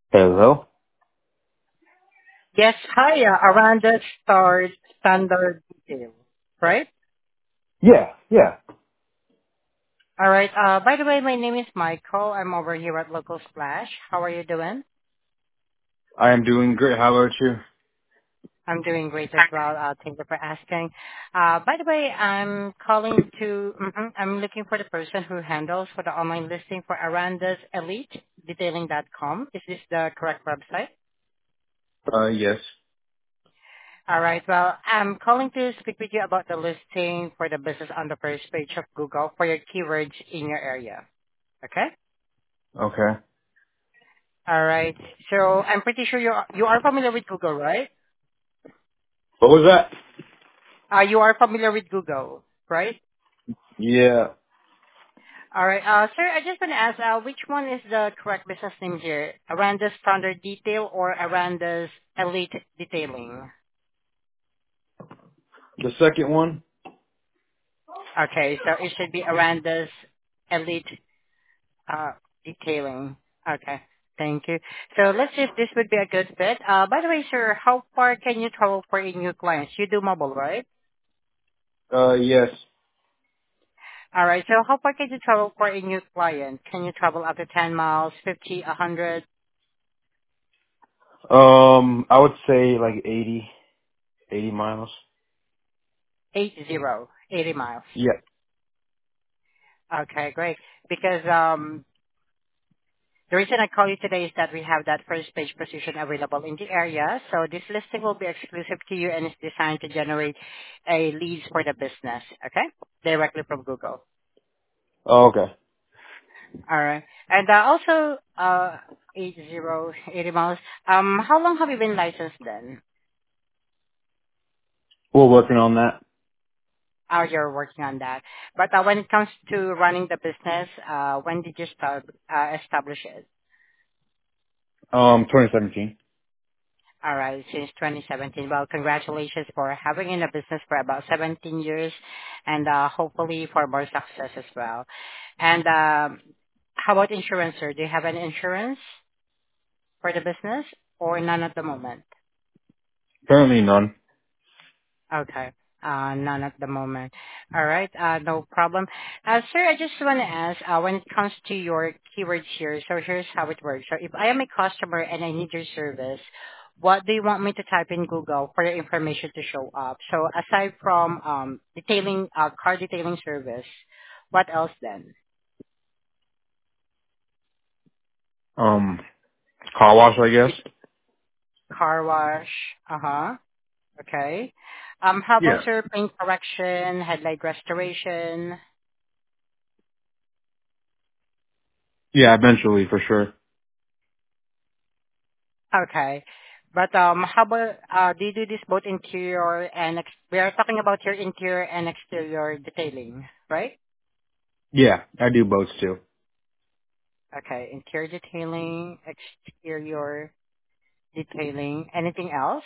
Hello? Yes, hi, around the standard detail, right? Yeah. All right. By the way, my name is Michael. I'm over here at Local Splash. How are you doing? I am doing great. How about you? I'm doing great as well. Thank you for asking. By the way, I'm looking for the person who handles for the online listing for Aranda's Elite Detailing.com. Is this the correct website? Yes. All right. Well, I'm calling to speak with you about the listing for the business on the first page of Google for your keywords in your area. Okay? Okay. All right. So I'm pretty sure you are familiar with Google, right? What was that? You are familiar with Google, right? Yeah. All right. Sir, I just want to ask, which one is the correct business name here? Aranda's Standard Detail or Aranda's Elite Detailing? The second one? Okay, so it should be Aranda's Elite uh, Detailing. Okay. Thank you. So let's see if this would be a good fit. By the way, sir, how far can you travel for a new clients? You do mobile, right? Yes. All right. So how far can you travel for a new client? Can you travel up to 10 miles, 50, 100, I would say like 80 miles. 80, 80 miles? Yeah. Okay, great. Because the reason I call you today is that we have that first page position available in the area. So this listing will be exclusive to you and is designed to generate a leads for the business. Okay, directly from Google. Oh, okay. All right. And also, 80 miles. How long have you been licensed then? We're working on that. How you're working on that. But when it comes to running the business, when did you start establish it? 2017. All right, since 2017. Well, congratulations for having in the business for about 17 years, and hopefully for more success as well. And how about insurance, sir? Do you have any insurance for the business or none at the moment? Currently none. Okay. None at the moment. All right. No problem. Sir, I just want to ask, when it comes to your keywords here, so here's how it works. So if I am a customer and I need your service, what do you want me to type in Google for your information to show up? So aside from detailing, car detailing service, what else then? Um, Car wash, I guess. Car wash. Uh-huh. Okay. How about, Yeah. sir, paint correction, headlight restoration? Yeah, eventually, for sure. Okay. But how about do you do this both interior and we are talking about your interior and exterior detailing, right? Yeah, I do boats too. Okay, interior detailing, exterior detailing. Anything else?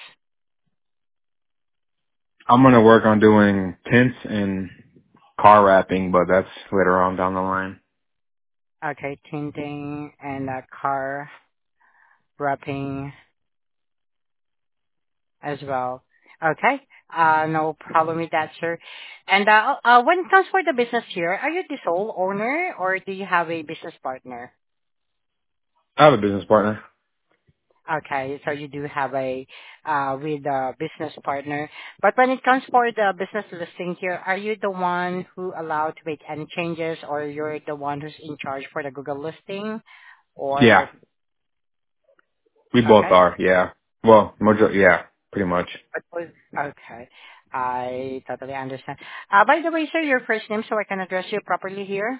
I'm gonna work on doing tints and car wrapping, but that's later on down the line. Okay, tinting and car wrapping as well. Okay. No problem with that, sir. And when it comes for the business here, are you the sole owner or do you have a business partner? I have a business partner. Okay, so you do have a with a business partner. But when it comes for the business listing here, are you the one who allowed to make any changes, or you're the one who's in charge for the Google listing, Yeah. or We both okay? are, yeah. Well, yeah, pretty much. Okay, I totally understand. By the way, sir, your first name, so I can address you properly here.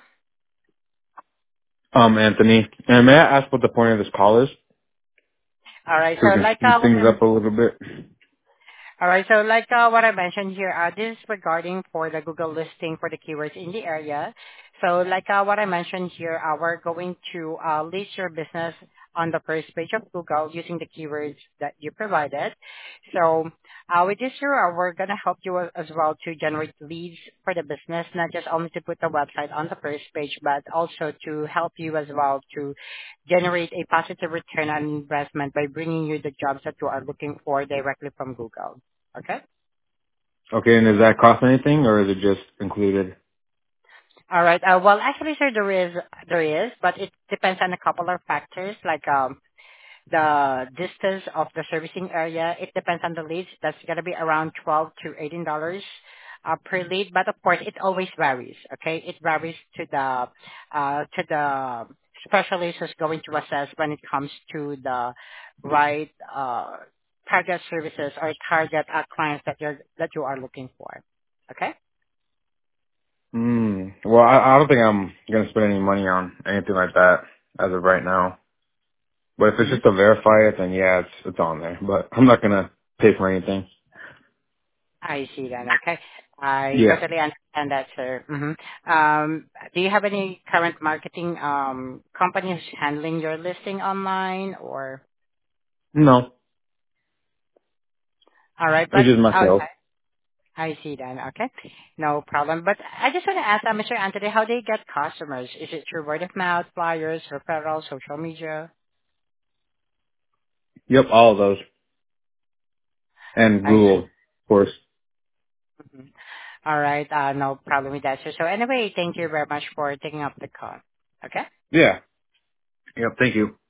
Anthony, and may I ask what the point of this call is? All right, So we so can like speed things up a little bit. all right. So like what I mentioned here, this is regarding for the Google listing for the keywords in the area. So like what I mentioned here, we're going to list your business on the first page of Google using the keywords that you provided. So With this, sir, we're gonna help you as well to generate leads for the business, not just only to put the website on the first page, but also to help you as well to generate a positive return on investment by bringing you the jobs that you are looking for directly from Google. Okay. Okay, and does that cost anything, or is it just included? All right. Well, actually, sir, there is, but it depends on a couple of factors, like the distance of the servicing area. It depends on the leads. That's gonna be around $12 to $18 per lead. But of course, it always varies. Okay, it varies to the specialist who's going to assess when it comes to the right target services or target clients that you are looking for. Okay. Well, I don't think I'm gonna spend any money on anything like that as of right now. But if it's Mm-hmm. just to verify it, then yeah, it's on there. But I'm not gonna pay for anything. I see then. Okay. I Yeah. totally understand that, sir. Do you have any current marketing companies handling your listing online or? No, All right, it's but just myself. okay. I see then. Okay. No problem. But I just want to ask, Mr. Anthony, how do you get customers? Is it through word of mouth, flyers, referrals, social media? Yep, all of those. And I Google, see. of course. Mhm. All right. No problem with that, sir. So anyway, thank you very much for taking up the call. Okay. Yeah. Yep, thank you.